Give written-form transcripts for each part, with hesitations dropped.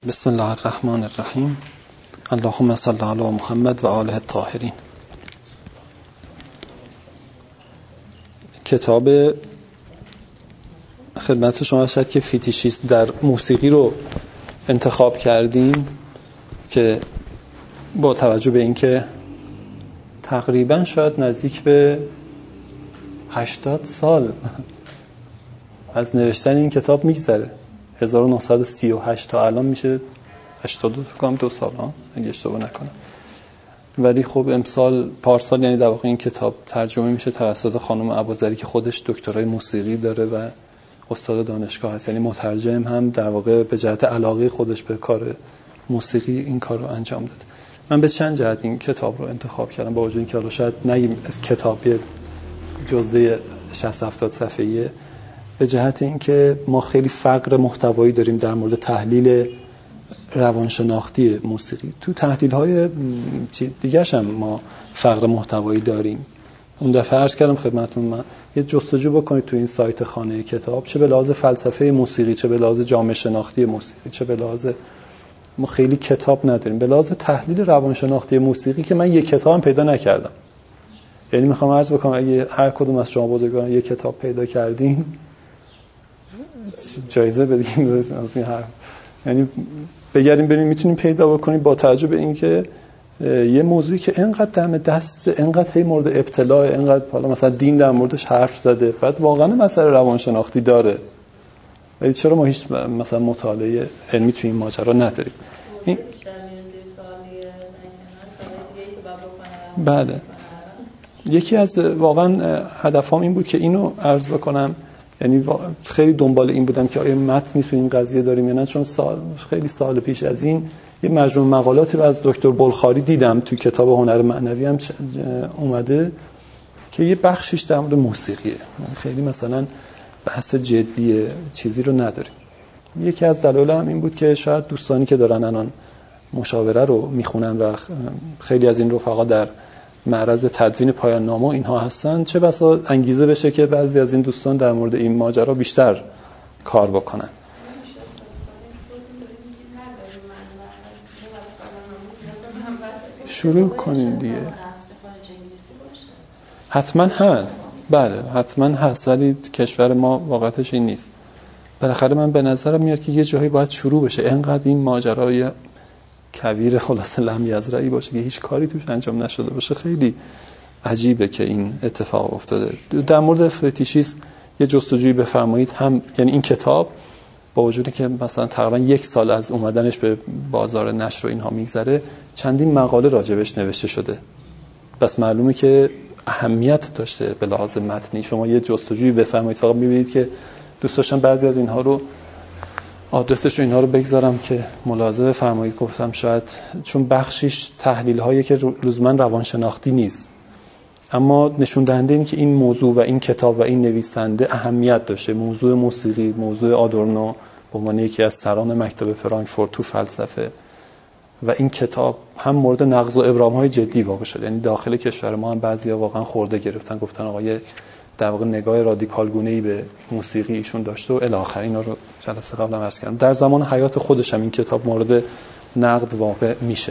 بسم الله الرحمن الرحیم. اللهم صل علی محمد و آله الطاهرین. کتاب خدمت شما شد که فیتیشیست در موسیقی رو انتخاب کردیم که با توجه به اینکه تقریبا شاید نزدیک به 80 سال از نوشتن این کتاب میگذره، 1938 تا الان میشه 82 فکر کنم 2 سال اگه اشتباه نکنم. ولی خب پارسال یعنی در واقع این کتاب ترجمه میشه توسط خانم ابوذری که خودش دکترای موسیقی داره و استاد دانشگاه هست، یعنی مترجم هم در واقع به جهت علاقه خودش به کار موسیقی این کار رو انجام داد. من به چند جهت این کتاب رو انتخاب کردم، با وجود اینکه حالا شاید نگیم از کتاب جزء 60-70 صفحه‌ایه، به جهت اینکه ما خیلی فقر محتوایی داریم در مورد تحلیل روانشناختی موسیقی. تو تحلیل‌های دیگه‌ش هم ما فقر محتوایی داریم. اون دفعه عرض کردم خدمتتون، من یه جستجو بکنید تو این سایت خانه کتاب، چه به لحاظ فلسفه موسیقی، چه به لحاظ جامعه شناختی موسیقی، چه به لحاظ ما خیلی کتاب نداریم. به لحاظ تحلیل روانشناختی موسیقی که من یک کتاب هم پیدا نکردم. یعنی میخوام عرض بکنم اگه هر کدوم از شما بزرگان یک کتاب پیدا کردین جایزه بدیم از این حرف، یعنی بگردیم ببینیم میتونیم پیدا بکنیم، با توجه به اینکه یه موضوعی که اینقدر دم دست، اینقدر هی مورد ابتلا، اینقدر حالا مثلا دین در موردش حرف زده، بعد واقعا مسئله روانشناختی داره، ولی چرا ما هیچ مثلا مطالعه علمی تو این ماجرا نداریم؟ این بله، یکی از واقعا هدفم این بود که اینو عرض بکنم، یعنی خیلی دنبال این بودم که آیا متن نیست این قضیه داریم یا نه، چون خیلی سال پیش از این یه مجموعه مقالاتی رو از دکتر بلخاری دیدم تو کتاب هنر معنوی هم اومده که یه بخشش در مورد موسیقیه، خیلی مثلا بحث جدی چیزی رو نداریم. یکی از دلایل هم این بود که شاید دوستانی که دارن الان مشاوره رو میخونن و خیلی از این رفقا در معرض تدوین پایان نامه اینها هستن، چه بسا انگیزه بشه که بعضی از این دوستان در مورد این ماجرا بیشتر کار بکنن. شروع کنین دیگه. حتما هست، بله حتما هست، ولی کشور ما واقعیتش این نیست. بالاخره من به نظرم میاد که یه جایی باید شروع بشه. اینقدر این ماجرای کویر خلاصه لم یزرعی باشه که هیچ کاری توش انجام نشده باشه، خیلی عجیبه که این اتفاق افتاده. در مورد فتیشیسم یه جستجویی بفرمایید، هم یعنی این کتاب با وجودی که مثلا تقریبا 1 سال از اومدنش به بازار نشر و اینها میگذره، چندین مقاله راجبش نوشته شده، بس معلومه که اهمیت داشته به لحاظ متنی. شما یه جستجویی بفرمایید، فقط می‌بینید که دوست داشتم بعضی از اینها رو آدرسش رو اینها رو بگذارم که ملاحظه بفرمایید. گفتم شاید چون بخشیش تحلیل هایی که لزوما روانشناختی نیست، اما نشون دهنده این که این موضوع و این کتاب و این نویسنده اهمیت داشته. موضوع موسیقی، موضوع آدورنو به عنوان یکی از سران مکتب فرانکفورت تو فلسفه، و این کتاب هم مورد نقض و ابرام های جدی واقع شد. یعنی داخل کشور ما هم بعضیا واقعا خورده گرفتن، گفتن آقای در واقع نگاه رادیکال گونه‌ای به موسیقی ایشون داشته و الی آخر. اینا رو جلسه قبل هم عرض کردم. در زمان حیات خودش هم این کتاب مورد نقد واقع میشه.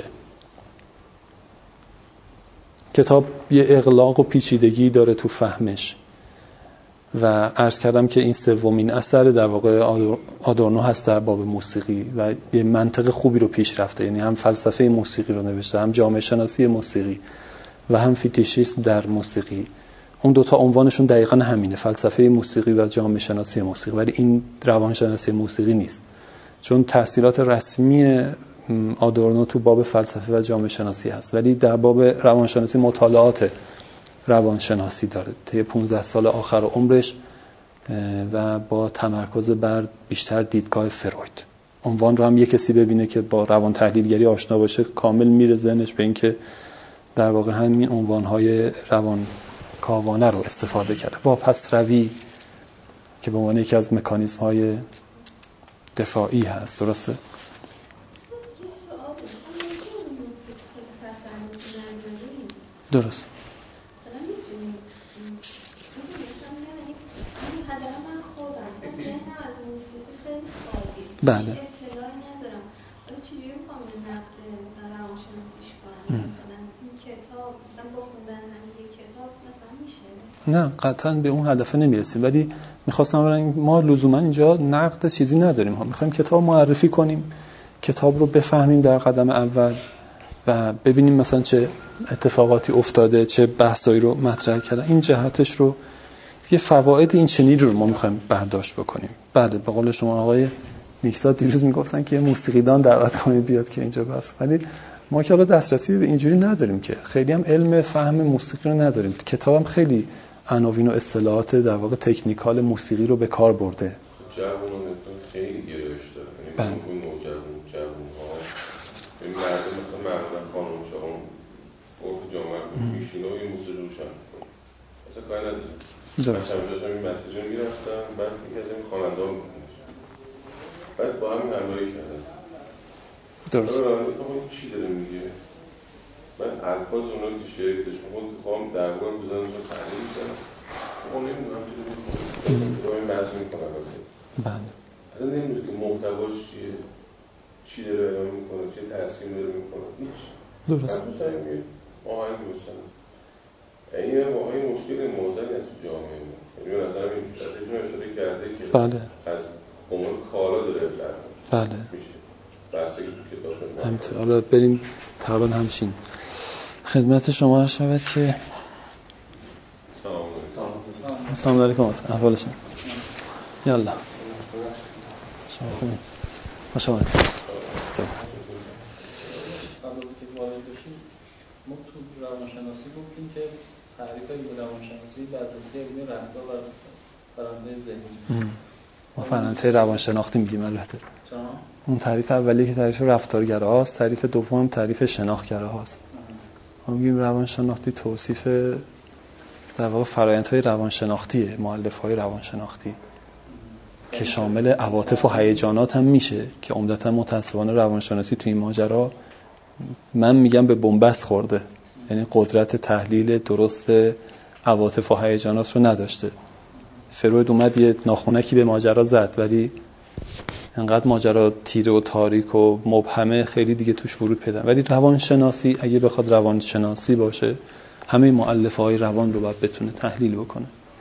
کتاب یه اغلاق و پیچیدگی داره تو فهمش و عرض کردم که این سومین اثر در واقع آدورنو هست در باب موسیقی و یه منطق خوبی رو پیش رفته، یعنی هم فلسفه موسیقی رو نوشته، هم جامعه شناسی موسیقی و هم فیتیشیسم در موسیقی. اون دوتا عنوانشون دقیقاً همینه، فلسفه موسیقی و جامعه شناسی موسیقی، ولی این روانشناسی موسیقی نیست، چون تحصیلات رسمی آدورنو تو باب فلسفه و جامعه شناسی هست، ولی در باب روانشناسی مطالعات روانشناسی داره طی 15 سال آخر عمرش و با تمرکز بر بیشتر دیدگاه فروید. عنوان رو هم یه کسی ببینه که با روان تحلیلگری آشنا باشه، کامل میره ذهنش به این که در واقع همین عنوان‌های روان کاوانه رو استفاده کرده. واپس روی که به عنوان یکی از مکانیزم‌های دفاعی هست. درسته؟ درست. بله. نه قطعا به اون هدف نمیرسیم، ولی میخواستم بگم ما لزوما اینجا نقد چیزی نداریم ها، میخوایم کتاب معرفی کنیم، کتاب رو بفهمیم در قدم اول و ببینیم مثلا چه اتفاقاتی افتاده، چه بحثایی رو مطرح کردن، این جهتش رو یه فواید این چنین رو ما میخوایم برداشت بکنیم. بله به قول شما آقای میکسات دیروز میگفتن که موسیقیدان دعوت کنید بیاد که اینجا بس، ولی ما که حالا دسترسی به اینجوری نداریم، که خیلی هم علم فهم موسیقی رو نداریم. کتابم خیلی عناوین و اصطلاحات در واقع تکنیکال موسیقی رو به کار برده. جوانانتون خیلی گرایش داره، یعنی اون جوان‌ها این مردم مثلا معمولا خانم شما عرف جامعه میشینه و این موسیقی روشن میکنه، اصلا کاری نداره. من چند این مسیج رو میرفتم، بعد یکی از این خواننده ها میکنه، بعد با همین همراهی کردن. درست. این چی داره میگه؟ من الفاظ اونا که شعر داشت میخوام در واقع بزنم رو تحلیل میکنم، میخوام نمیدونم چی داره میکنم، با این بحث میکنم. بله. اصلا نمیدونم که محتواش چیه، چی داره اعلام میکنه، چه تأثیر داره میکنه، هیچ. درست. من مثلا یه آهنگ مثلا این واقعا مشکل موزنی است تو جامعه ما. یعنی به نظرم این شرطشون اشاره کرده که بله. از عنوان کالا داره ابزار بله. میشه. بحثی که تو کتاب میگه. همینطور. حالا بریم تقریبا همشین. خدمت شما عرض شود که سلام علیکم. احوال شما؟ یالا. شما خوبین؟ خوش آمدید. سلام. ما تو روانشناسی گفتیم که تعریف روانشناسی بررسی علمی رفتار و فرآیند ذهنی. ما فرآیند روانشناختی میگیم البته. اون تعریف اولی که تعریف رفتارگراست، تعریف دوم تعریف شناختگراست. ما میگیم روانشناختی توصیف در واقع فرآیندهای روانشناختیه، مؤلفه‌های روانشناختی که شامل عواطف و هیجانات هم میشه که عمدتاً متأسفانه روانشناسی تو این ماجرا من میگم به بنبست خورده، یعنی قدرت تحلیل درست عواطف و هیجانات رو نداشته. فروید اومد یه ناخونکی به ماجرا زد، ولی انقدر ماجرا تیره و تاریک و مبهمه خیلی دیگه توش ورود پیدا. ولی روانشناسی اگه بخواد روانشناسی باشه همه مؤلفه‌های روان رو باید بتونه تحلیل بکنه،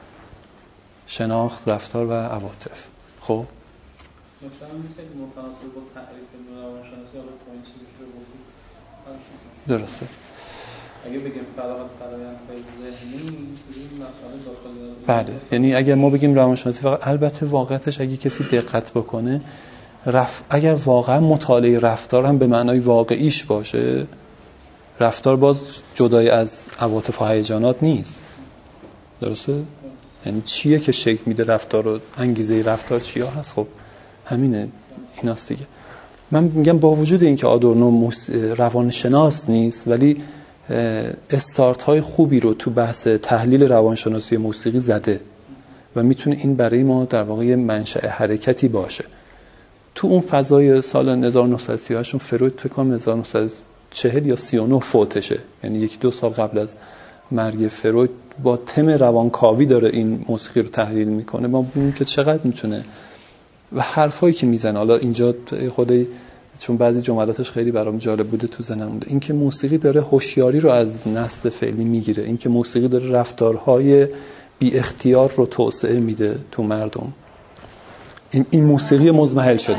شناخت، رفتار و عواطف. خب مثلا میگه متناسب با تعریف روانشناسی حالا تو این چیزی که رو گفتید درسته. اگه بگیم فرآیندهای ذهنی این مسئله داخل بله، یعنی اگر ما بگیم روانشناسی البته واقعیتش اگه کسی دقت بکنه اگر واقعا مطالعه رفتار هم به معنای واقعیش باشه، رفتار باز جدای از عواطف و هیجانات نیست. درسته؟ یعنی چیه که شکل میده رفتار رو، انگیزه رفتار چیا هست؟ خب همینه، ایناست دیگه. من میگم با وجود اینکه آدورنو روانشناس نیست، ولی استارت های خوبی رو تو بحث تحلیل روانشناسی موسیقی زده و میتونه این برای ما در واقع منشأ حرکتی باشه. تو اون فضای سال 1938 فروید فکر کنم 1940 یا 39 فوتشه، یعنی 1-2 سال قبل از مرگ فروید با تم روانکاوی داره این موسیقی رو تحلیل میکنه. ما ببینیم که چقدر میتونه و حرفایی که میزنه. حالا اینجا خودی چون بعضی جملاتش خیلی برام جالب بوده تو ذهنم مونده، این که موسیقی داره هوشیاری رو از نسل فعلی میگیره، این که موسیقی داره رفتارهای بی اختیار رو توسعه میده تو مردم. این موسیقی مزمحل شده،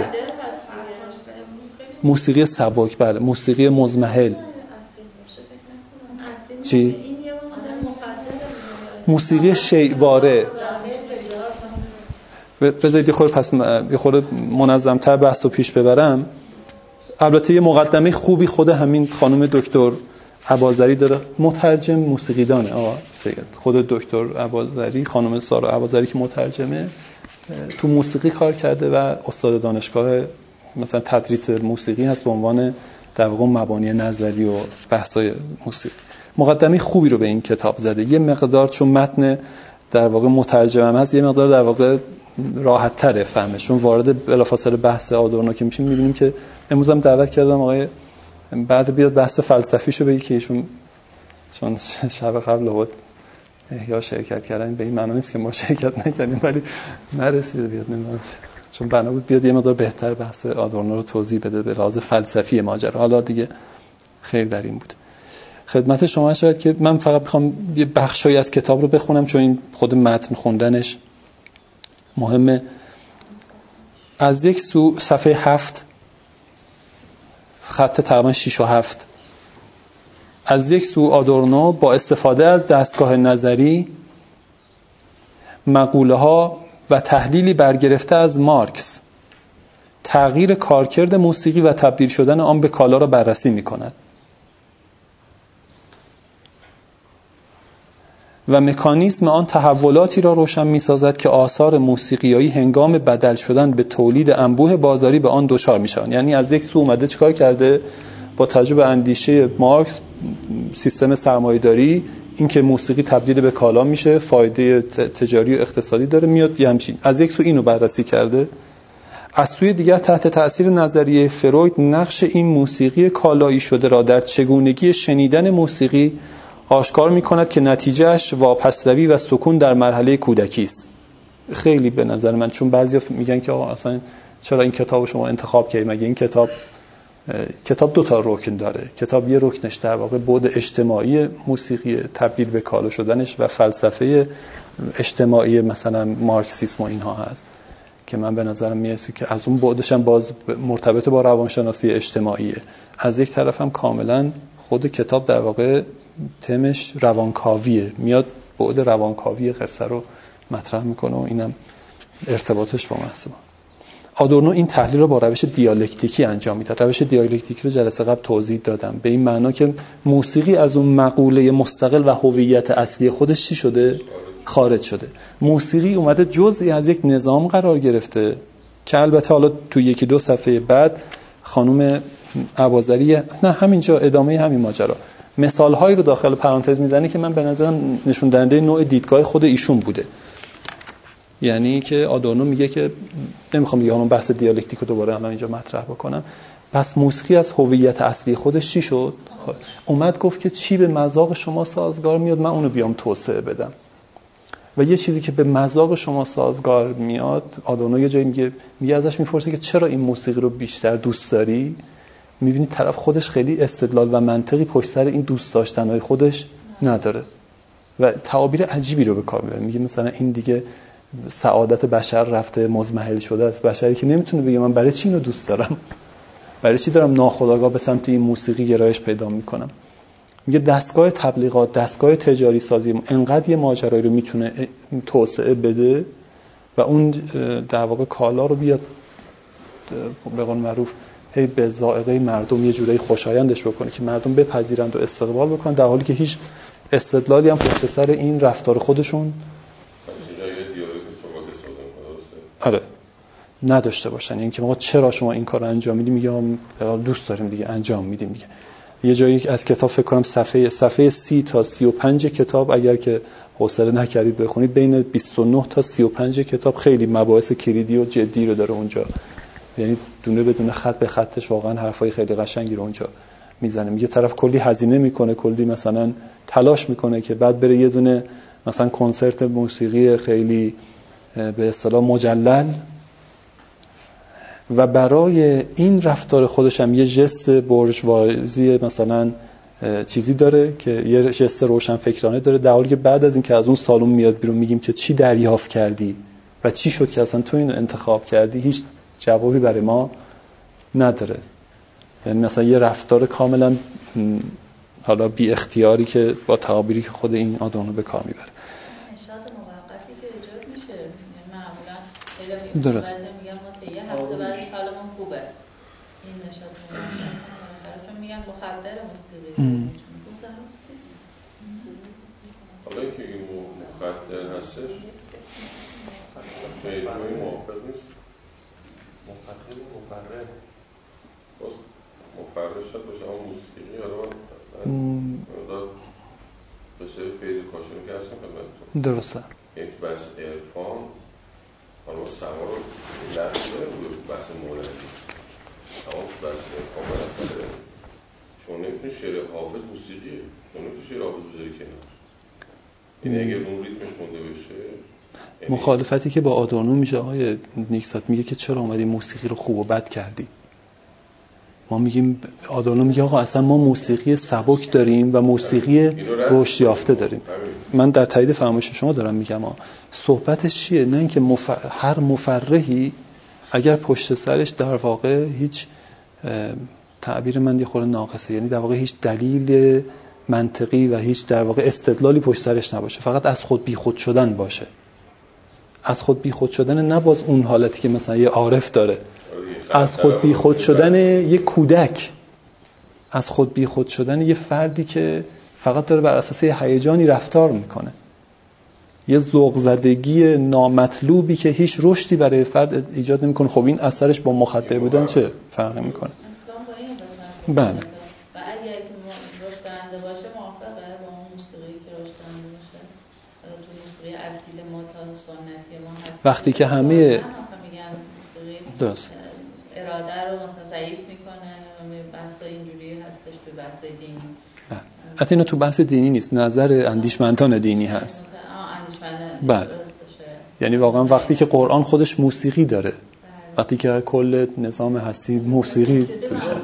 موسیقی سبک. بله، موسیقی مزمحل. چی؟ موسیقی شیواره. بذارید یه خورده منظم‌تر بحث رو پیش ببرم. البته یه مقدمه خوبی خود همین خانم دکتر اباظری داره، مترجم موسیقیدانه. خود دکتر اباظری، خانم سارا اباظری که مترجمه، تو موسیقی کار کرده و استاد دانشگاه مثلا تدریس موسیقی هست به عنوان در واقع مبانی نظری و بحث‌های موسیقی. مقدمه خوبی رو به این کتاب زده. یه مقدار چون متن در واقع مترجم هست، یه مقدار در واقع راحت تره فهمش، چون وارد بلافاصله بحث آدورنو که میشیم میبینیم که امروز هم دعوت کردم آقای بعد بیاد بحث فلسفیشو بگی که ایشون چون شب قبل بود یا شرکت کردن به این معنی نیست که ما شرکت نکردیم، ولی نرسید بیاد، نمیدونم چون بنا بود بیاد یه مقدار بهتر بحث آدورنو رو توضیح بده به لحاظ فلسفی ماجرا. حالا دیگه خیر در این بود. خدمت شما شاید که من فقط میخوام یه بخشی از کتاب رو بخونم چون این خود متن خوندنش مهمه. از یک سو صفحه 7 خط تقریبا 6 و 7 از یک سو آدورنو با استفاده از دستگاه نظری مقوله ها و تحلیلی برگرفته از مارکس تغییر کارکرد موسیقی و تبدیل شدن آن به کالا را بررسی می کند و مکانیزم آن تحولاتی را روشن می سازد که آثار موسیقیایی هنگام بدل شدن به تولید انبوه بازاری به آن دچار می شوند. یعنی از یک سو اومده چیکار کرده؟ با تجربه اندیشه مارکس سیستم سرمایه‌داری این که موسیقی تبدیل به کالا میشه، فایده تجاری و اقتصادی داره، میاد یه همچین از یک سو اینو بررسی کرده. از سوی دیگر تحت تأثیر نظریه فروید نقش این موسیقی کالایی شده را در چگونگی شنیدن موسیقی آشکار می‌کند که نتیجهش واپس‌روی و سکون در مرحله کودکی است. خیلی به نظر من، چون بعضیا میگن که آقا اصلا چرا این کتابو شما انتخاب کردید؟ مگه این کتاب دو تا رکن داره. کتاب یه رکنش در واقع بعد اجتماعی موسیقی تبدیل به کالا شدنش و فلسفه اجتماعی مثلا مارکسیسم و اینها هست که من به نظرم میاد که از اون بعدش هم باز مرتبط با روانشناسی اجتماعیه. از یک طرف هم کاملا خود کتاب در واقع تمش روانکاویه، میاد بعد روانکاوی قصه رو مطرح میکنه و اینم ارتباطش با محسوب. آدورنو این تحلیل رو با روش دیالکتیکی انجام میده. روش دیالکتیکی رو جلسه قبل توضیح دادم، به این معنا که موسیقی از اون مقوله مستقل و هویت اصلی خودش چی شده؟ خارج شده. موسیقی اومده جزئی از یک نظام قرار گرفته که البته حالا تو یکی دو صفحه بعد خانم اباظری نه همینجا ادامه همین ماجرا مثال‌هایی رو داخل پرانتز میزنه که من به نظرم نشون دهنده نوع دیدگاه خود ایشون بوده. یعنی که آدورنو میگه که نمیخوام دیگه همون بحث دیالکتیک رو دوباره الان اینجا مطرح بکنم، پس موسیقی از هویت اصلی خودش چی شد؟ اومد گفت که چی به مذاق شما سازگار میاد من اونو بیام توسعه بدم. و یه چیزی که به مذاق شما سازگار میاد، آدورنو یه جایی میگه ازش میپرسه که چرا این موسیقی رو بیشتر دوست داری؟ میبینی طرف خودش خیلی استدلال و منطقی پشت سر این دوست داشتنهای خودش نداره و تعابیر عجیبی رو به کار میبره. میگه مثلا این دیگه سعادت بشر رفته مزمحل شده است، بشری که نمیتونه بگه من برای چی اینو دوست دارم، برای چی دارم ناخودآگاه به سمت این موسیقی گرایش پیدا میکنم. میگه دستگاه تبلیغات، دستگاه تجاری سازی انقدر یه ماجرایی رو میتونه توسعه بده و اون در واقع کالا رو بیاد به قول معروف هی به ذائقه مردم یه جورایی خوشایندش بکنه که مردم بپذیرند و استقبال بکنن، در حالی که هیچ استدلالی هم پشت سر این رفتار خودشون آره نداشته باشن. این که ما چرا شما این کار رو انجام میدیم، میگم دوست داریم دیگه انجام میدیم دیگه. یه جایی از کتاب فکر کنم صفحه 30 تا 35 کتاب اگر که حوصله نکردید بخونید، بین 29 تا 35 کتاب خیلی مباحث کلیدی و جدی رو داره اونجا، یعنی دونه بدونه خط به خطش واقعا حرفای خیلی قشنگی رو اونجا میزنه. میگه طرف کلی هزینه میکنه، کلی مثلا تلاش میکنه که بعد بره یه دونه مثلا کنسرت موسیقی خیلی به اصطلاح مجلل و برای این رفتار خودش هم یه ژست بورژوازی مثلا چیزی داره که یه ژست روشن فکرانه داره، در حالی که بعد از این که از اون سالن میاد بیرون میگیم که چی دریافت کردی و چی شد که اصلا تو اینو انتخاب کردی، هیچ جوابی برای ما نداره. یعنی مثلا یه رفتار کاملا حالا بی اختیاری که با تعابیری که خود این آدمو به کار میبره. نشاط موقتی که ایجاد میشه معمولا درست میگم ما تا یه هفته بعدش حالمون خوبه، این نشاط موقتی چون میگن مخدر موسیقی حالا که این مخدر هستش خیلی موافق نیست. مخدر مفرد باز مفرد شد باشه اما موسیقی حالا من بشه فیض کاشانی که هستم خدمتتون درسته. یعنی تو بحث عرفان حالا سما رو لحظه داره بود بحث مولوی اما تو بحث عرفان بالاخره شما نمیتونی شعر حافظ موسیقیه، شما نمیتونی شعر حافظ بذاری کنار، یعنی اگر اون ریتمش مونده بشه. مخالفتی که با آدورنو میشه آقای نیکسات میگه که چرا اومدی موسیقی رو خوب و بد کردی، ما میگیم آدورنو میگه آقا اصلا ما موسیقی سبک داریم و موسیقی رشد یافته داریم. من در تایید فرمایش شما دارم میگم صحبتش چیه؟ نه اینکه هر مفرحی اگر پشت سرش در واقع هیچ تعبیر من یه خورده ناقصه، یعنی در واقع هیچ دلیل منطقی و هیچ در واقع استدلالی پشت سرش نباشه، فقط از خود بی خود شدن باشه. از خود بی خود شدن نه باز اون حالتی که مثلا یه عارف داره، از خود بی خود شدن یه کودک، از خود بی خود شدن یه فردی که فقط داره بر اساس یه هیجانی رفتار میکنه، یه ذوق زدگی نامطلوبی که هیچ رشدی برای فرد ایجاد نمیکنه. خب این اثرش با مخدر بودن چه فرقی میکنه؟ بله. و اگر که رشد دهنده باشه موافقه با اون موسیقی که رشد دهنده باشه؟ تو موسیقی اصیل ما تا سنتی ما هست وقتی که همه میگن موسیقی اراده رو مثلا ضعیف میکنه و بحثای اینجوری هستش تو بحثای دینی. حتی اینو تو بحث دینی نیست، نظر اندیشمندان دینی هست. بله. یعنی واقعا وقتی که قرآن خودش موسیقی داره، وقتی که کل نظام هستی موسیقی توش هست.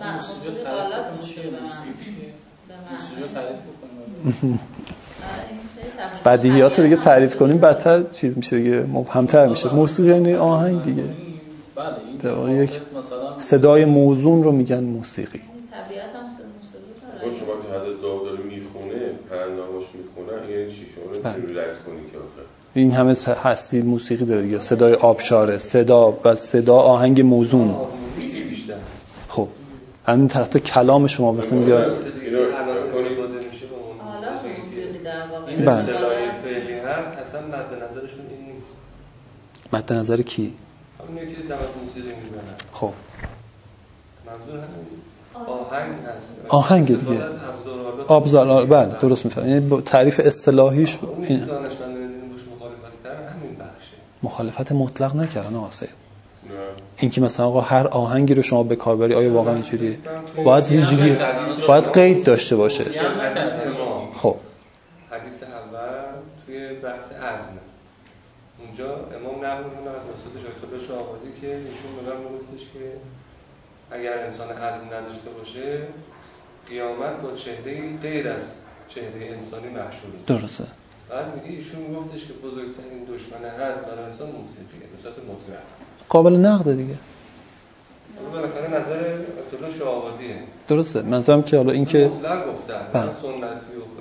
بدیهیات دیگه تعریف کنیم بدتر چیز میشه دیگه، مبهمتر میشه. موسیقی یعنی آهنگ دیگه. بله. یک صدای موزون رو میگن موسیقی. طبیعت هم موسیقی داره. شما که حضرت داوود داره میخونه، پرنده‌هاش میخونن، یعنی چی؟ شما نمی‌تونی رد کنی که آخه این همه هستی موسیقی داره دیگه. صدای آبشاره، صدا آهنگ موزون. خب همین تحت کلام شما بخونید یا این اصطلاحی فعلی هست اصلا مد نظرشون این نیست. مد نظر کی؟ همونی که دم از موسیقی میزنن. خب منظور همین آهنگ هست. آهنگ دیگه. آبزار. بله درست میفهمم. یعنی تعریف اصطلاحیش این دانشمندان دین روش مخالفت کردن همین بخشه. مخالفت مطلق نکردن آقا سید. این که مثلا آقا هر آهنگی رو شما به کار بری آیا واقعا اینجوریه؟ باید قید داشته باشه. خب حدیث اول توی بحث عزم اونجا امام نقل می‌کنه از استاد شایخ الله شاه‌آبادی که ایشون به من گفتش که اگر انسان عزم نداشته باشه قیامت با چهره‌ای غیر از چهره انسانی محشور میشه. درسته. بعد میگه ایشون گفتش که بزرگترین دشمن عزم برای انسان موسیقیه به صورت مطلق. قابل نقد دیگه. بالاخره نظر الله شاه‌آبادیه. درسته. منظورم که حالا این که مطلق گفتن سنتی و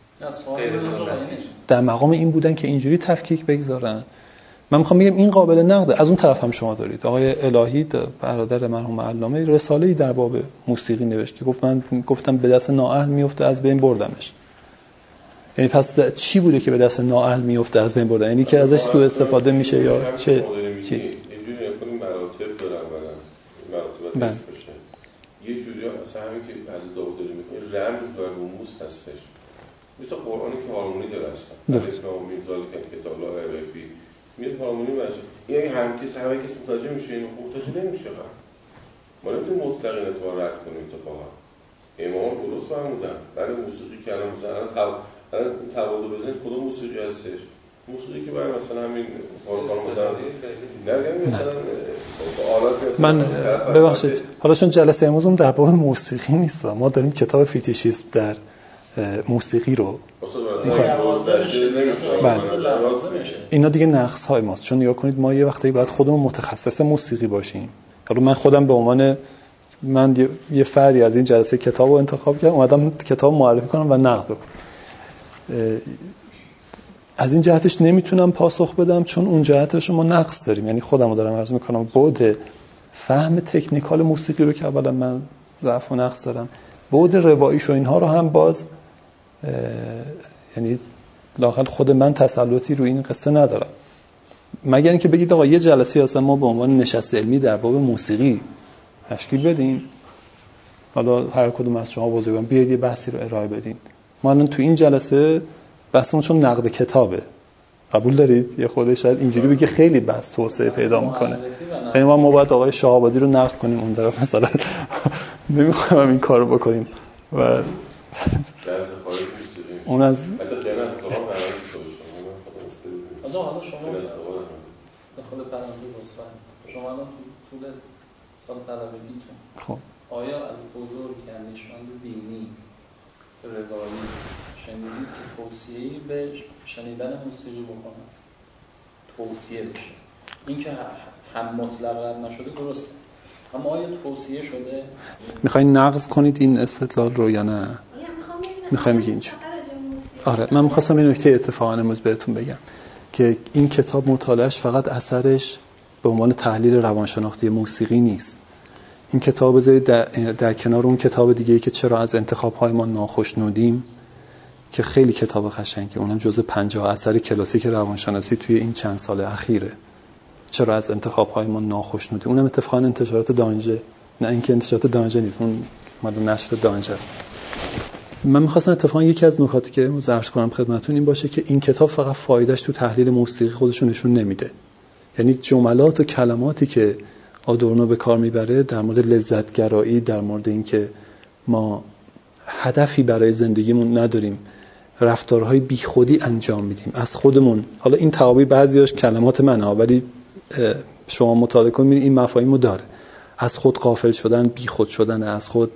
در مقام این بودن که اینجوری تفکیک بگذارن. من میخوام بگم این قابل نقده. از اون طرف هم شما دارید آقای الهی برادر مرحوم علامه رساله‌ای در باب موسیقی نوشت که گفتم به دست نااهل میفته از بین بردمش. یعنی پس چی بوده که به دست نااهل میفته از بین بردن؟ یعنی که ازش سوء استفاده میشه یا چه چی؟ اینجوری نکنیم مراتب دارن مراتب دست باشه. یه جوری مثلا همین که از داوود داره میگه رمز و رموز هستش. مثل قرآنی که هارمونی داره اصلا. الاسلام میذاره که کتاب الله رفی میاد هارمونی باشه. یعنی هر کس متوجه میشه اینو متوجه نمیشه. ما نمیتونیم مطلق این اعتبار رد کنیم اتفاقا. امام درست فرمودن. برای موسیقی که الان مثلا الان تبادل بزنید کدوم موسیقی هستش؟ موسیقی که برای مثلا همین کار مثلا نه مثلا آلات من ببخشید حالا چون جلسه امروزم در باب موسیقی نیست، ما داریم کتاب فیتیشیسم در موسیقی رو اینا دیگه نقص های ماست. چون نگاه کنید ما یه وقتی باید خودمون متخصص موسیقی باشیم. حالا من خودم به عنوان من یه فردی از این جلسه کتاب رو انتخاب کردم اومدم کتاب معرفی کنم و نقد بکنم. از این جهتش نمیتونم پاسخ بدم چون اون جهتش ما نقص داریم. یعنی خودم رو دارم عرض میکنم بعد فهم تکنیکال موسیقی رو که اولا من ضعف و نقص دارم، بعد رواییش و اینها رو هم باز یعنی لااقل خود من تسلطی رو این قصه ندارم. مگر اینکه بگید آقا یه جلسه اصلا ما به عنوان نشست علمی در باب موسیقی تشکیل بدیم، حالا هر کدوم از شما بزرگان بیاید یه بحثی رو ارائه بدین. ما الان تو این جلسه بحثمون چون نقد کتابه، قبول دارید؟ یه خورده شاید اینجوری بگه خیلی بحث توسعه پیدا میکنه. یعنی ما باید آقای شاه‌آبادی رو نقد کنیم اون طرف مثلا نمیخوایم این کارو بکنیم و اون از حالا شما داخل پرانتز اصلا شما الان طول سال طلبگیتون خب آیا از بزرگ اندیشمند دینی روایی شنیدید که توصیه‌ای به شنیدن موسیقی بکنند، توصیه بشه؟ این که هم مطلق رد نشده درسته، اما آیا توصیه شده؟ میخواین نقض کنید این استدلال رو یا نه؟ میخوایم بگید اینجا. آره من میخواستم این نکته اتفاقا امروز بهتون بگم که این کتاب مطالعهش فقط اثرش به عنوان تحلیل روانشناختی موسیقی نیست. این کتاب بذارید در کنار اون کتاب دیگه‌ای که چرا از انتخاب‌های ما ناخوشنودیم که خیلی کتاب قشنگه، اونم جزو 50 اثر کلاسیک روانشناسی توی این چند سال اخیره. چرا از انتخاب‌های ما ناخوشنودیم، اونم اتفاقا انتشارات دانجه، نه اینکه انتشارات دانجه نیست، اون مال نشر دانجه است. من می‌خواستم اتفاقا یکی از نکاتی که عرض کنم خدمتتون این باشه که این کتاب فقط فایدهش تو تحلیل موسیقی خودش رو نشون نمیده. یعنی جملات و کلماتی که آدورنو به کار میبره در مورد لذتگرایی، در مورد اینکه ما هدفی برای زندگیمون نداریم، رفتارهای بیخودی انجام میدیم از خودمون. حالا این تعابیر بعضیاش کلمات منه ولی شما مطالعه کنید این مفاهیمو داره. از خود غافل شدن، بیخود شدن، از خود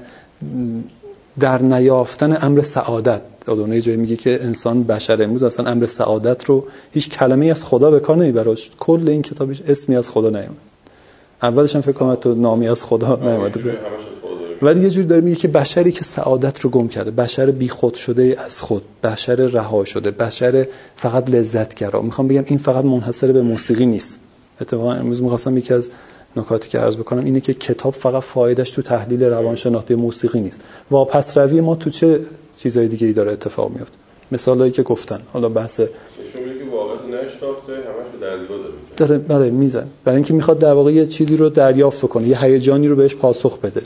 در نیافتن امر سعادت. آدورنو یه جایی میگه که انسان بشر امروز اصلا امر سعادت رو هیچ کلمه‌ای از خدا به کار نمیبره. کل این کتابش اسمی از خدا نیامد. اولش هم فکر کنم تو نامی از خدا نیامده، ولی یه جوری داره میگه که بشری که سعادت رو گم کرده، بشر بی خود شده از خود، بشر رها شده، بشر فقط لذتگرا. میخوام بگم این فقط منحصر به موسیقی نیست. اتفاقا امروز میخواستم یکی از نکاتی که عرض بکنم اینه که کتاب فقط فایدهش تو تحلیل روانشناختی موسیقی نیست. واپس روی ما تو چه چیزای دیگه‌ای داره اتفاق میفته. مثالایی که گفتن، حالا بحث نشون میده که واقعا نشناخته همش به در دیوار داره برای میزنه، برای اینکه میخواد در واقع یه چیزی رو دریافت کنه، یه هیجانی رو بهش پاسخ بده.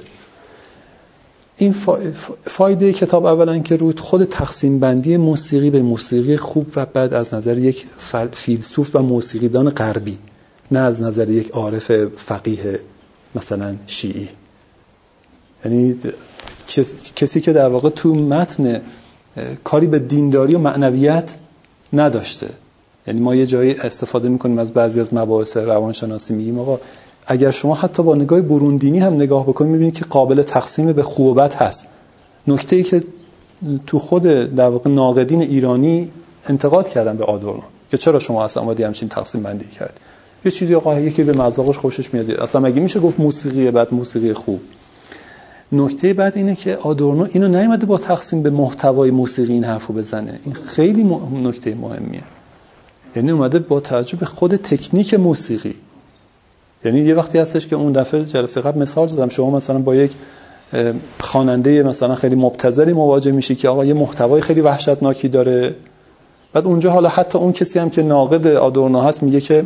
این فایده کتاب اولا که روی خود تقسیم بندی موسیقی به موسیقی خوب و بد از نظر یک فیلسوف و موسیقیدان غربی، نه از نظر یک عارف فقیه مثلا شیعی. یعنی کسی که در واقع تو متن کاری به دینداری و معنویت نداشته. یعنی ما یه جایی استفاده میکنیم از بعضی از مباحث روانشناسی، میگیم آقا اگر شما حتی با نگاه بروندینی هم نگاه بکنید میبینید که قابل تقسیم به خوب و بد هست. نکته‌ای که تو خود در واقع ناقدین ایرانی انتقاد کردن به آدورنو که چرا شما اصلا اومدی همچین تقسیم بندی کرد. یه چیزی آقا یکی به مذاقش خوشش میاد، اصلا مگه میشه گفت موسیقی بد موسیقی خوب؟ نکته بعد اینه که آدورنو اینو نیومده با تقسیم به محتوای موسیقی این حرفو بزنه. این خیلی نکته مهمیه. یعنی اومده با توجه به خود تکنیک موسیقی. یعنی یه وقتی هستش که اون دفعه جلسه قبل مثال زدم، شما مثلا با یک خواننده مثلا خیلی مبتذلی مواجه میشی که آقا یه محتوای خیلی وحشتناکی داره، بعد اونجا حالا حتی اون کسی هم که ناقد آدورنو هست میگه که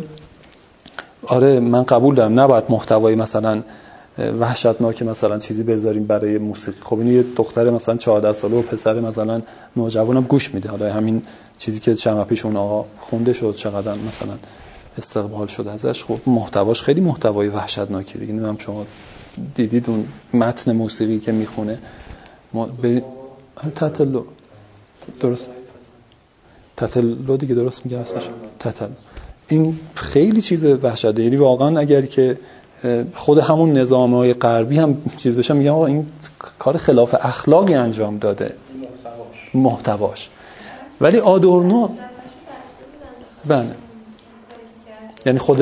آره من قبول دارم نباید محتوای مثلا وحشتناک مثلا چیزی بذاریم برای موسیقی. خب این یه دختر مثلا 14 ساله و پسر مثلا نوجوانم گوش میده. حالا همین چیزی که چند پیش اون آقا خونده شد چقدر مثلا استقبال شد ازش، خب محتواش خیلی محتوای وحشتناکی دیگه. نمیدونم شما دیدید اون متن موسیقی که میخونه تتلو، درست تتلو دیگه درست میگم اسمش تتلو. این خیلی چیز وحشتناکی. یعنی واقعا اگر که خود همون نظام‌های غربی هم چیز بشه میگم آقا این کار خلاف اخلاقی انجام داده محتواش. ولی آدورنو بله یعنی خود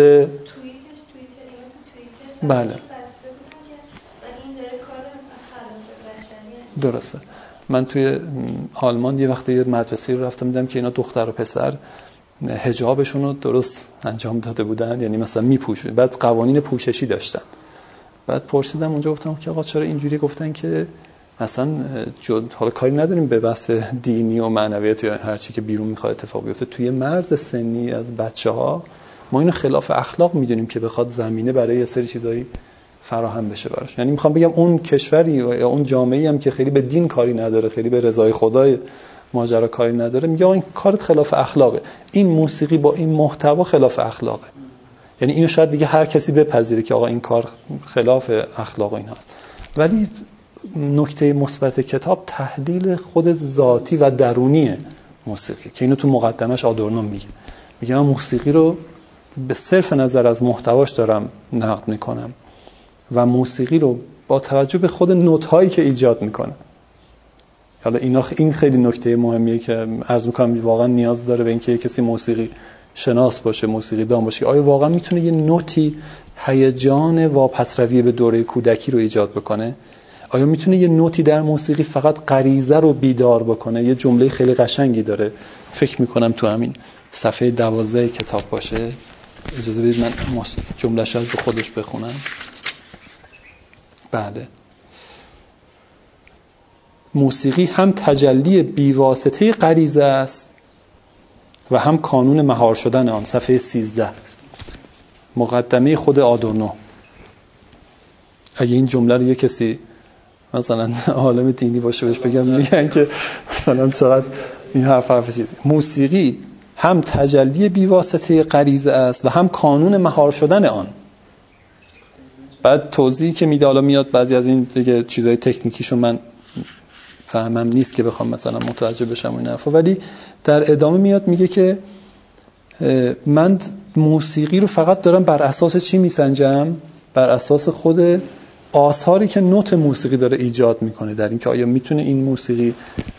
بله درسته. من توی آلمان یه وقتی یه مدرسه‌ای رو رفتم دیدم که اینا دختر و پسر حجابشون رو درست انجام داده بودن، یعنی مثلا میپوشن، بعد قوانین پوششی داشتن. بعد پرسیدم اونجا گفتم که آقا چرا اینجوری؟ گفتن که اصلا حالا کاری نداریم به بحث دینی و معنویات یا هر چی که بیرون میخواد اتفاق بیفته، توی مرز سنی از بچه‌ها ما اینو خلاف اخلاق میدونیم که بخواد زمینه برای یه سری چیزایی فراهم بشه براش. یعنی میخوام بگم اون کشوری یا اون جامعه‌ای هم که خیلی به دین کاری نداره، خیلی به رضای خدای ماجرا کاری نداره، میگه این کارت خلاف اخلاقه. این موسیقی با این محتوا خلاف اخلاقه. یعنی اینو شاید دیگه هر کسی بپذیره که آقا این کار خلاف اخلاق این هست. ولی نکته مثبت کتاب تحلیل خود ذاتی و درونی موسیقی که اینو تو مقدمش آدورنو میگه من موسیقی رو به صرف نظر از محتواش دارم نقد میکنم و موسیقی رو با توجه به خود نوت‌هایی که ایجاد میکنه. حالا این خیلی نکته مهمیه که عرض میکنم واقعا نیاز داره به اینکه کسی موسیقی شناس باشه، موسیقی دان باشه، آیا واقعا میتونه یه نوتی هیجان واپسروی به دوره کودکی رو ایجاد بکنه؟ آیا میتونه یه نوتی در موسیقی فقط غریزه رو بیدار بکنه؟ یه جمله خیلی قشنگی داره، فکر میکنم تو همین صفحه 12 کتاب باشه، اجازه بدید من جمله‌اش رو خودش بخونم. بله، موسیقی هم تجلی بیواسطه غریزه است و هم کانون مهار شدن آن. صفحه 13 مقدمه خود آدورنو. اگه این جمله رو یه کسی مثلا عالم دینی باشه بهش بگم، میگن که مثلا چقدر این حرف چیزی. موسیقی هم تجلی بیواسطه غریزه است و هم کانون مهار شدن آن. بعد توضیحی که میده، حالا میاد بعضی از این دیگه چیزای تکنیکیشو من فهمم نیست که بخوام مثلا متوجه بشم این حرفا، ولی در ادامه میاد میگه که من موسیقی رو فقط دارم بر اساس چی میسنجم؟ بر اساس خود آثاری که نوت موسیقی داره ایجاد میکنه، در اینکه آیا میتونه این موسیقی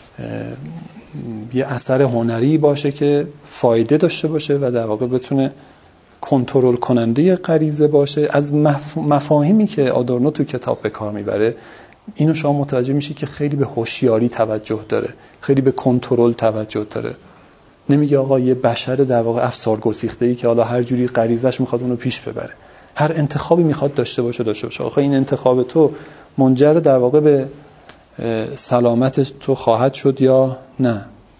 یه اثر هنری باشه که فایده داشته باشه و در واقع بتونه کنترل کننده غریزه باشه. از مفاهیمی که آدورنو تو کتاب به کار میبره، اینو شما متوجه میشی که خیلی به هوشیاری توجه داره، خیلی به کنترل توجه داره. نمیگه آقا یه بشر در واقع افسار گسیخته‌ای که حالا هر جوری غریزش میخواد اونو پیش ببره، هر انتخابی میخواد داشته باشه. آقا این انتخاب تو منجر در واقع به سلامت تو خواهد شد یا نه.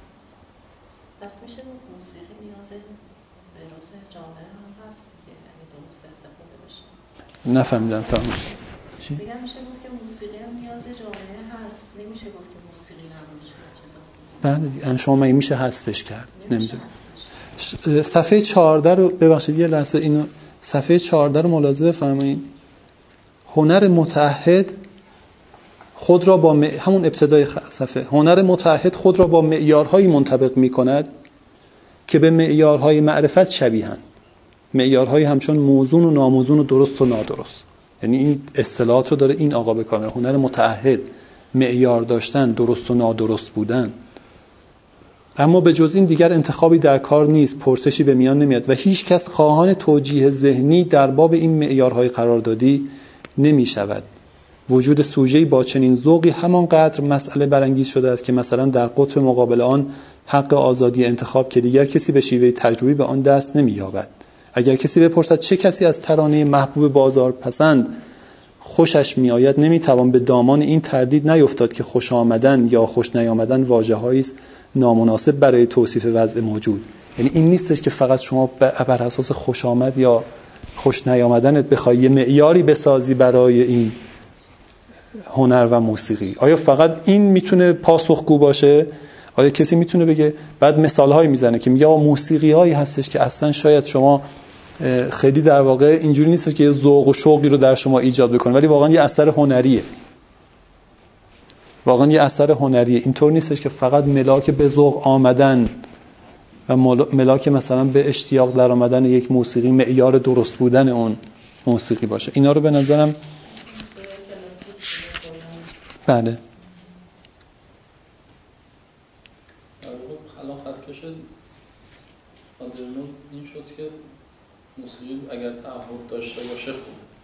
پس میشه موسیقی نیاز به روز جامعه هم هست که یعنی درست استفاده بشه. نفهمیدم چی؟ میگم میشه گفت که موسیقی هم نیاز جامعه هست، نمیشه گفت که موسیقی نباشه چیزا. بله، شما مگه میشه حذفش کرد؟ نمیدونم. صفحه 14 رو ببخشید یه لحظه اینو صفحه 14 رو ملاحظه بفرمایید. هنر متعهد خود را با همون ابتدای صفحه، هنر متعهد خود را با معیارهایی منطبق می‌کند که به معیارهای معرفت شبیهند. معیارهایی همچون موزون و ناموزون و درست و نادرست. یعنی این اصطلاحات رو داره این آقا به کار می‌بره. هنر متعهد، معیار داشتن، درست و نادرست بودن. اما به جز این دیگر انتخابی در کار نیست، پرسشی به میان نمیاد و هیچ کس خواهان توجیه ذهنی در باب این معیارهای قراردادی نمی شود. وجود سوژه‌ای با چنین ذوقی همانقدر مسئله برانگیز شده است که مثلا در قطب مقابل آن حق آزادی انتخاب که دیگر کسی به شیوه تجربی به آن دست نمی یابد. اگر کسی بپرسد چه کسی از ترانه محبوب بازار پسند خوشش می آید، نمی توان به دامان این تردید نیفتاد که خوش آمدن یا خوش نیامدن واژه‌هایی است نامناسب برای توصیف وضع موجود. یعنی این نیستش که فقط شما بر اساس خوش آمد یا خوش نیامدنت بخوای یه معیاری بسازی برای این هنر و موسیقی. آیا فقط این میتونه پاسخگو باشه؟ آیا کسی میتونه بگه؟ بعد مثالهایی میزنه که میگه موسیقی هایی هستش که اصلا شاید شما خیلی در واقع اینجوری نیستش که یه ذوق و شوقی رو در شما ایجاد بکنه، ولی واقعا یه اثر هنریه. واقعا یه اثر هنریه. اینطور نیستش که فقط ملاک به ذوق آمدن و ملاک مثلا به اشتیاق در آمدن یک موسیقی معیار درست بودن اون موسیقی باشه. اینا رو به نظرم بله. الان خط کشه آدورنو این شد که موسیقی اگر تعهد داشته باشه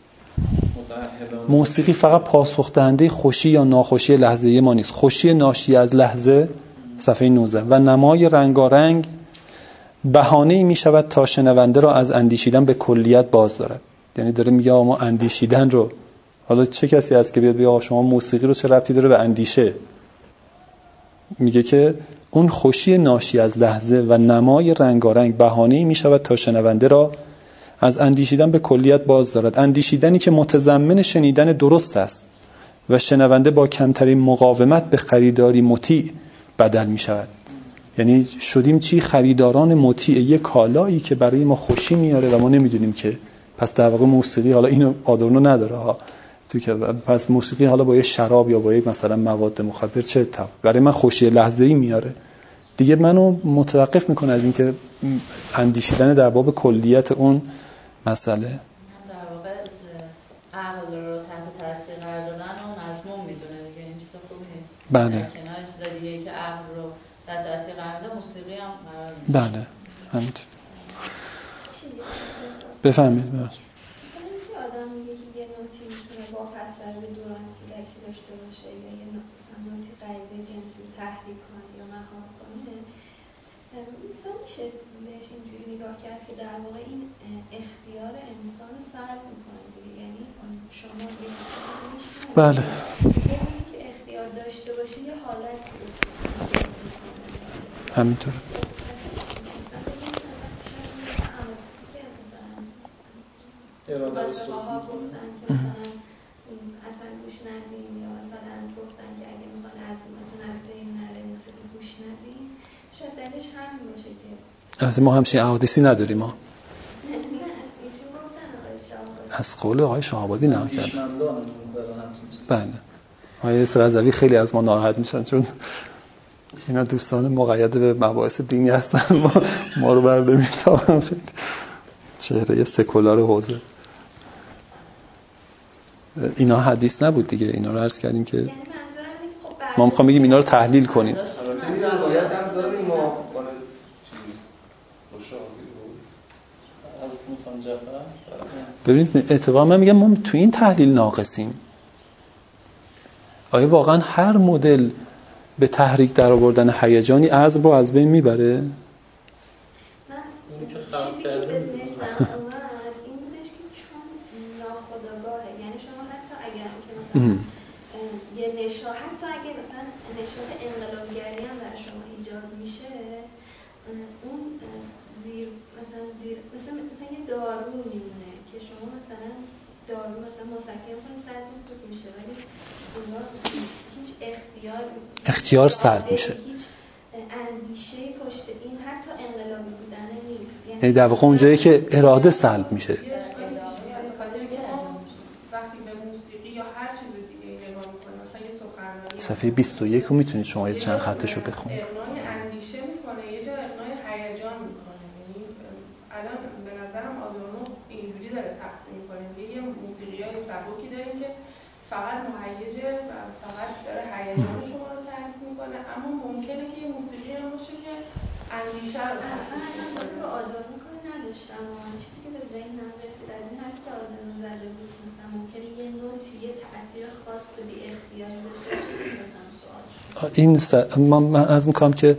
موسیقی فقط پاسخ دهنده خوشی یا ناخوشی لحظه‌ای ما نیست. خوشی ناشی از لحظه صفحه 19 و نمای رنگارنگ بهانه‌ای می‌شود تا شنونده را از اندیشیدن به کلیت باز دارد. یعنی داره میگه ما اندیشیدن رو، حالا چه کسی هست که بیاد بگه شما موسیقی رو چه ربطی داره به اندیشه؟ میگه که اون خوشی ناشی از لحظه و نمای رنگارنگ بهانه‌ای می‌شود تا شنونده را از اندیشیدن به کلیت باز دارد. اندیشیدنی که متضمن شنیدن درست است و شنونده با کمترین مقاومت به خریداری مطیع بدل می شود. یعنی شدیم چی؟ خریداران مطیع یک کالایی که برای ما خوشی میاره و ما نمیدونیم که. پس در واقع موسیقی، حالا اینو آدورنو نداره ها تو که، پس موسیقی حالا با یه شراب یا با یه مثلا مواد مخدر چه اتفاقی برای من خوشی لحظه‌ای میاره دیگه، منو متوقف میکنه از اینکه اندیشیدن در باب کلیت اون مسئله. در واقع عقل رو تحت تاثیر قرار دادن بله. در کنار چیزایی که عقل رو در تاثیر قرار میده موسیقی هم قرار میده. بله همینطور. بفهمید مثلا اینکه آدم میگه که یه نوتی میتونه با پسر به دوران کودکی داشته باشه یا یه مثلا نوتی غریزه جنسی تحریک کنه یا مهار کنه، مثلا میشه بهش اینجوری نگاه کرد که در واقع این اختیار انسان سلب میکنه دیگه، یعنی شما یه میشنید بله که اختیار داشته باشه یه حالتی همینطور. اراده خصوصی گفتن که مثلا اصلا گوش ندیم یا مثلا گفتن که اگه میخوان عزیمتون از بین نره موسیقی گوش ندیم، شاید دلش همین باشه که از ما همچین احادیثی نداریم. ما نه ایشون گفتن آقای شاهآبادی، از قول آقای شاهآبادی نه کرد. بله. آقای رضوی خیلی از ما ناراحت میشن چون اینا دوستان مقید به مباحث دینی هستن، ما رو برده میتابن. خیلی چهره سکولار حوزه. اینا حدیث نبود دیگه، اینا رو عرض کردیم که یعنی منظورم اینه که خب ما میخوام بگیم اینا رو تحلیل کنیم. البته این روایت هم داریم ما مال چیز مشاهدی بود از موسی جعفر. ببینید اتفاقا من میگم ما تو این تحلیل ناقصیم. آیا واقعا هر مدل به تحریک در آوردن هیجانی عزم رو از بین میبره؟ من چیزی که به ذهنم اومد این بودش که چون ناخودآگاهه، یعنی شما حتی اگر که مثلا یه نشاط، حتی اگه مثلا نشاط انقلابگری هم در شما ایجاد میشه، اون مثلا یه دارو میمونه که شما مثلا دارو مثلا مسکن کنید سرتون خوب میشه، ولی هیچ اختیار سلب میشه، هیچ اندیشه پشت این حتی انقلابی بودن نیست. یعنی در واقع اونجایی که اراده سلب میشه. وقتی به موسیقی یا هر چیز دیگه نگاه می‌کنیم، مثلا یه سخنرانی صفحه 21 رو میتونید شما یه چند خطشو بخونید. اقناع اندیشه میکنه، یه جا اقناع هیجان میکنه. یعنی الان به نظرم آدورنو اینجوری داره تقسیم میکنه، یه موسیقیای سبکی داریم که فقط مهیجه و فقط داره هیجان شما رو تحریک میکنه، اما ممکنه که یه موسیقی هم باشه که اندیشه رو تحریک میکنه. به آدورنو کاری نداشتم، چیزی که به ذهنم رسید از این حرفی که آدورنو زده بود، مثلا ممکنه یه نوتی یه تأثیر خاص بی اختیاری داشته باشه. مثلا سوال من عرض میکنم که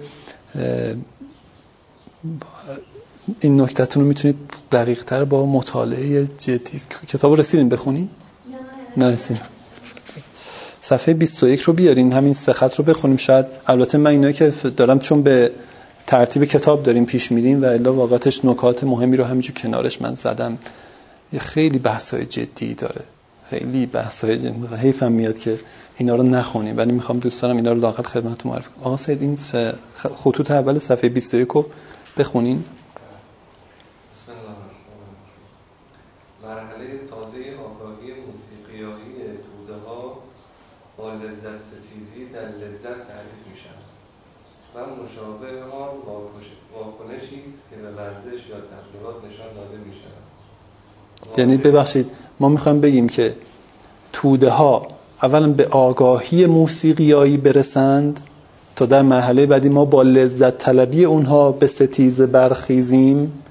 این نکته‌تون رو میتونید دقیق تر با مطالعه جدی کتاب رسیدین بخونین؟ نه رسیدین. صفحه 21 رو بیارین، همین سه خط رو بخونیم. شاید البته من اینایی که دارم چون به ترتیب کتاب داریم پیش میریم و الا واقعتش نکات مهمی رو همینجور کنارش من زدم. یه خیلی بحث‌های جدی داره، خیلی بحث‌های حیفم میاد که اینا رو نخونیم، ولی میخوام دوستانم اینا رو داخل خدمتتون معرفی کنم. آقا سید این خطوط اول صفحه 21 رو بخونین. بسم الله الرحمن الرحیم. مرحله تازه آگاهی موسیقیایی توده‌ها با لذت ستیزی در لذت تعریف میشن و مشابه آن واکنشی است که به ورزش یا تبلیغات نشان داده میشن. یعنی ببخشید ما میخوایم بگیم که توده ها اولا به آگاهی موسیقیایی برسند تا در مرحله بعدی ما با لذت طلبی اونها به ستیزه برخیزیم،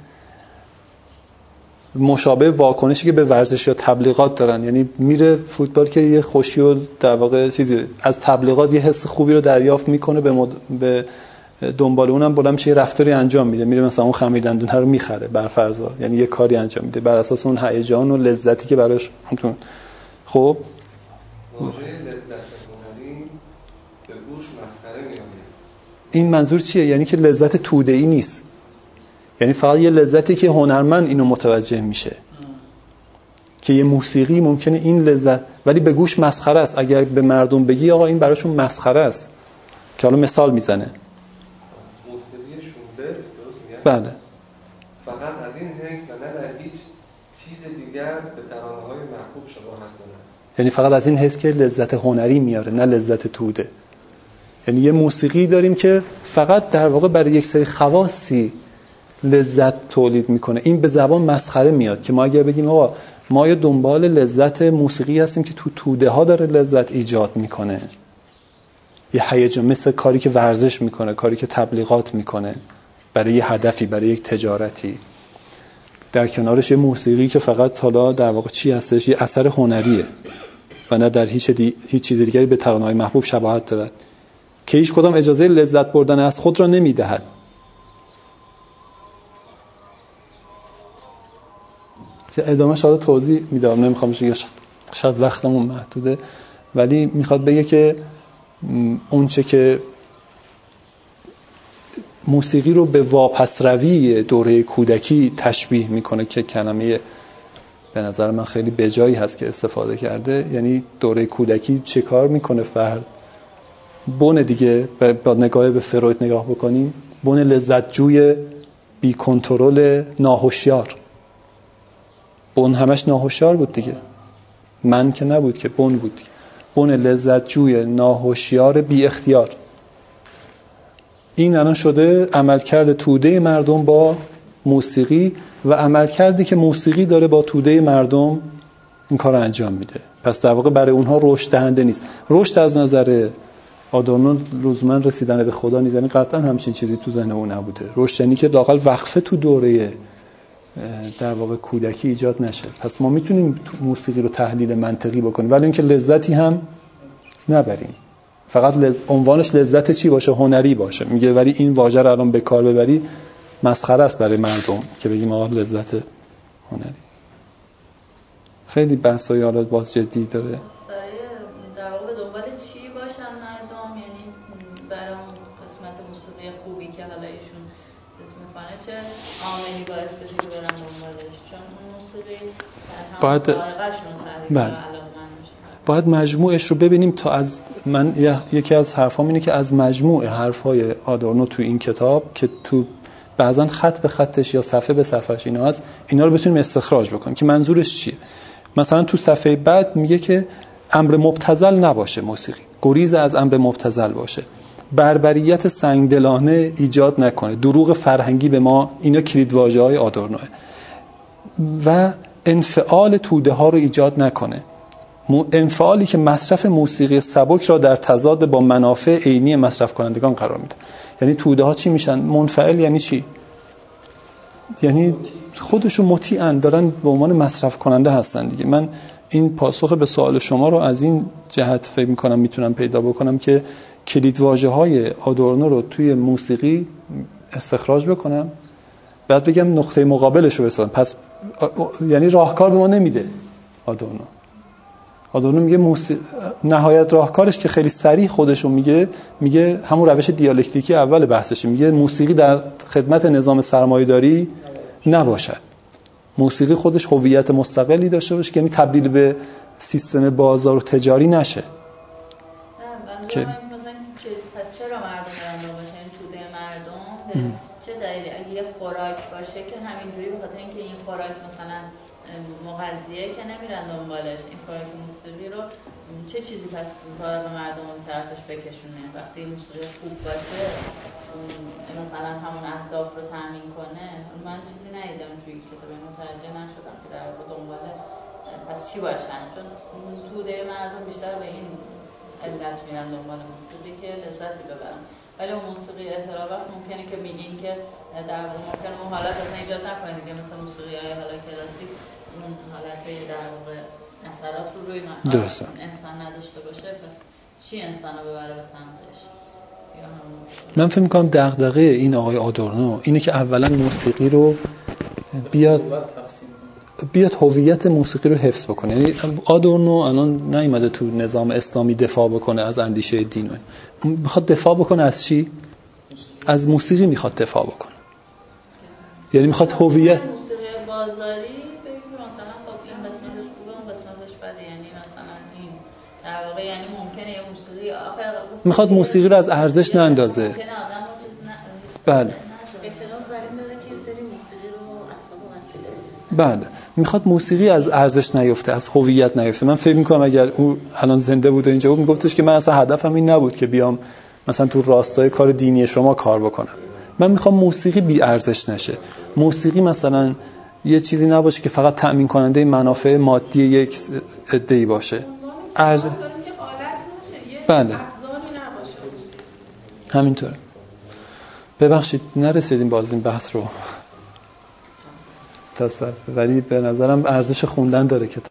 مشابه واکنشی که به ورزش یا تبلیغات دارن. یعنی میره فوتبال که یه خوشی و در واقع چیزی از تبلیغات یه حس خوبی رو دریافت میکنه، به دنبال اونم بلند میشه، یه رفتاری انجام میده، میره مثلا اون خمیر دندونه رو میخره برفرض، یعنی یه کاری انجام میده بر اساس اون هیجان و لذتی که براش اون. خب واژه لذت هنری به گوش مسخره میاد. این منظور چیه؟ یعنی که لذت توده‌ای نیست، یعنی فقط یه لذتی که هنرمند اینو متوجه میشه که یه موسیقی ممکنه این لذت، ولی به گوش مسخره است. اگر به مردم بگی آقا این براشون مسخره است، که حالا مثال میزنه موسیقی شوبرت درست میگن؟ بله، فقط از این حیث و نه در هیچ چیز دیگر به ترانه‌های محبوب شباهت داره. یعنی فقط از این حیث که لذت هنری میاره نه لذت توده. یعنی یه موسیقی داریم که فقط در واقع برای یک سری خواصی لذت تولید میکنه. این به زبان مسخره میاد که ما اگر بگیم آقا ما یه دنبال لذت موسیقی هستیم که تو توده ها داره لذت ایجاد میکنه، یه هیجان، مثل کاری که ورزش میکنه، کاری که تبلیغات میکنه برای یه هدفی، برای یک تجارتی. در کنارش یه موسیقی که فقط حالا در واقع چی هستش؟ یه اثر هنریه و نه در هیچ چیز دیگری به ترانه‌های محبوب شباهت دارد که هیچ کدام اجازه لذت بردن از خود را نمیدهد. ادامهش حالا توضیح میدم، نمیخوام شاید وقتمون محدوده، ولی میخواد بگه که اونچه که موسیقی رو به واپسروی دوره کودکی تشبیه میکنه که کلمه به نظر من خیلی بجایی هست که استفاده کرده، یعنی دوره کودکی چه کار میکنه فرد؟ بن دیگه، با نگاه به فروید نگاه بکنیم، بن لذت جوی بی کنترل ناهوشیار. بن همش ناهوشیار بود دیگه، من که نبود که، بن بود دیگه. بن لذت جوی ناهوشیار بی اختیار. این الان شده عملکرد توده مردم با موسیقی و عملکردی که موسیقی داره با توده مردم این کار رو انجام میده. پس در واقع برای اونها رشد دهنده نیست. رشد از نظر آدورنو لزوما رسیدن به خدا نیست، یعنی قطعا همچین چیزی تو ذهن اون نبوده. رشد یعنی که لااقل وقفه تو دوره در واقع کودکی ایجاد نشه. پس ما میتونیم موسیقی رو تحلیل منطقی بکنیم، ولی اینکه لذتی هم نبریم. فقط عنوانش لذت چی باشه؟ هنری باشه. میگه ولی این واژه رو الان به کار ببری مسخره است برای مردم که بگیم آقا لذت هنری. خیلی بحثای حالا باز جدی داره. در واقع دنبال چی باشن مردم، یعنی برای اون قسمت موسیقی خوبی که حالا ایشون میکنه چه عاملی باعث بشه که برن دنبالش؟ چون موسیقی باید باید مجموعش رو ببینیم. تا از من یکی از حرفام اینه که از مجموع حرفای آدورنو تو این کتاب که تو بعضا خط به خطش یا صفحه به صفحش اینا هست، اینا رو بتونیم استخراج بکنیم که منظورش چیه. مثلا تو صفحه بعد میگه که امر مبتذل نباشه، موسیقی گریز از امر مبتذل باشه، بربریت سنگدلانه ایجاد نکنه، دروغ فرهنگی به ما، اینا کلیدواژه‌های آدورنوه، و انفعال توده ها رو ایجاد نکنه. انفعالی که مصرف موسیقی سبک را در تضاد با منافع عینی مصرف کنندگان قرار میده. یعنی توده ها چی میشن؟ منفعل یعنی چی؟ یعنی خودشون مطیعن، دارن به عنوان مصرف کننده هستن دیگه. من این پاسخ به سوال شما رو از این جهت فکر میکنم میتونم پیدا بکنم که کلیدواژه‌های آدورنو رو توی موسیقی استخراج بکنم، بعد بگم نقطه مقابلش رو بسازم. پس یعنی راهکار به ما نمیده آدورنو میگه نهایت راهکارش که خیلی صریح خودشون میگه همون روش دیالکتیکی اول بحثشه. میگه موسیقی در خدمت نظام سرمایه‌داری نباشد. موسیقی خودش هویت مستقلی داشته باشه، یعنی تبدیل به سیستم بازار و تجاری نشه. که پس چرا مردم برن باشه؟ این توده مردم چه دلیلی؟ اگه یه خوراک باشه که همینجوری به خاطر اینکه این خوراک مثلا مغذیه که نمیرن دنبالش، این خوراک موسیقی رو چه چیزی پس سراغ مردم رو طرفش بکشونه؟ وقتی موسیقی خوب باشه مثلا همون اهداف رو تامین کنه. من چیزی ندیدم توی کتاب، متوجه نشدم که در واقع دنبال پس چی باشن، چون توده مردم بیشتر به این علت میرن دنبال موسیقی که لذتی ببرن. ولی اون موسیقی اطلاع وقت ممکنه که میگین که در واقع ممکنه اون حالت اصلا ایجاد نکنه دیگه، مثل موسیقی های حالا کلاسیک اون حالت در واقع اثرات رو روی انسان نداشته باشه. پس چی انسان رو ببره به سمتش؟ من فکر می‌کنم دغدغه این آقای آدورنو اینه که اولا موسیقی رو بیاد هویت موسیقی رو حفظ بکنه. یعنی آدورنو الان نیومده تو نظام اسلامی دفاع بکنه از اندیشه دین، میخواد دفاع بکنه از چی؟ از موسیقی میخواد دفاع بکنه. یعنی میخواد هویت موسیقی بازاری بگیم مثلا خب این قسمتش خوبه اون قسمتش بده، یعنی مثلا این در واقع یعنی ممکنه یه موسیقی میخواد موسیقی رو از ارزش نندازه. بله بله، میخواد موسیقی از ارزش نیفته، از هویت نیفته. من فکر میکنم اگر او الان زنده بود و اینجا بود میگفتش که من اصلا هدفم این نبود که بیام مثلا تو راستای کار دینی شما کار بکنم. من میخوام موسیقی بی ارزش نشه. موسیقی مثلا یه چیزی نباشه که فقط تأمین کننده منافع مادی یک عده‌ای باشه. بله همینطوره. ببخشید نرسیدیم باز این بحث رو تا صفحه، ولی به نظرم ارزش خوندن داره کتاب.